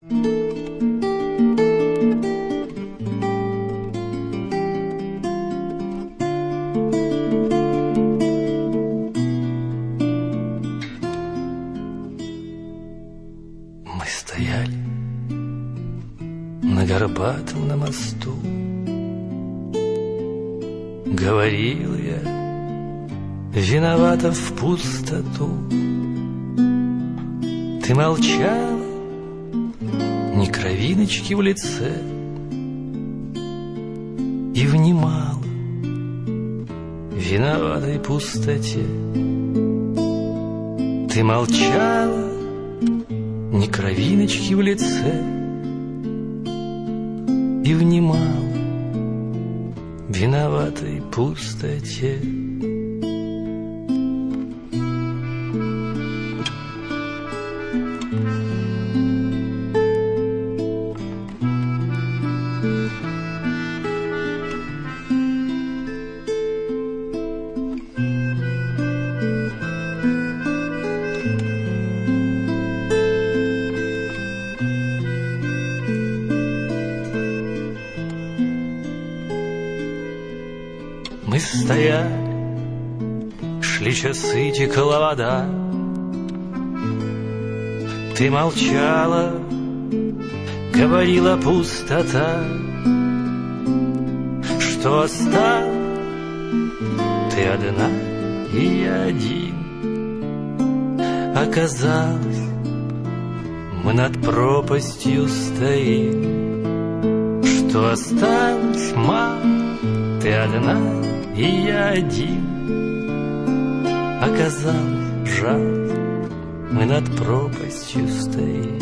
Мы стояли на горбатом на мосту. Говорил я, виновата в пустоту. Ты молчала, ни кровиночки в лице, и внимала виноватой пустоте. Ты молчала, ни кровиночки в лице, и внимала виноватой пустоте. Мы стояли, шли часы, текла вода. Ты молчала, говорила пустота. Что осталось, ты одна и я один. Оказалось, мы над пропастью стоим. Что осталось, мама, ты одна и я один. Оказалось, жаль, мы над пропастью стоим.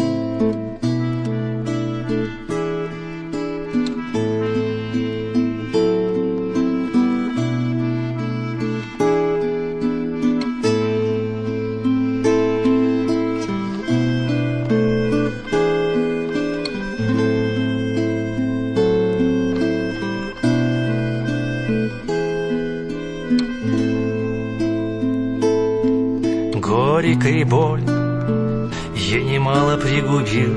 Горькой боль я немало пригубил.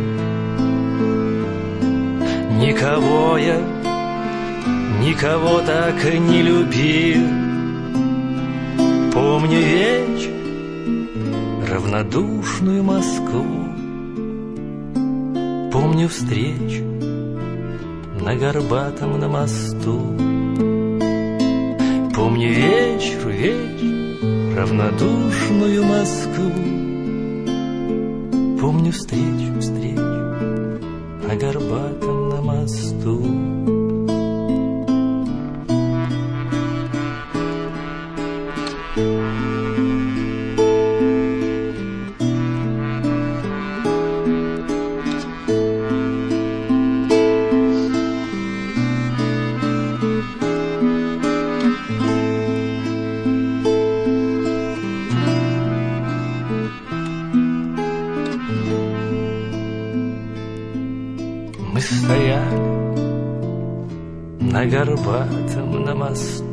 Никого я, никого так и не любил. Помню вечер, равнодушную Москву. Помню встречу на горбатом на мосту. Помню вечер, равнодушную Москву. Помню встречу на горбатом на мосту. Мы стояли на горбатом на мосту.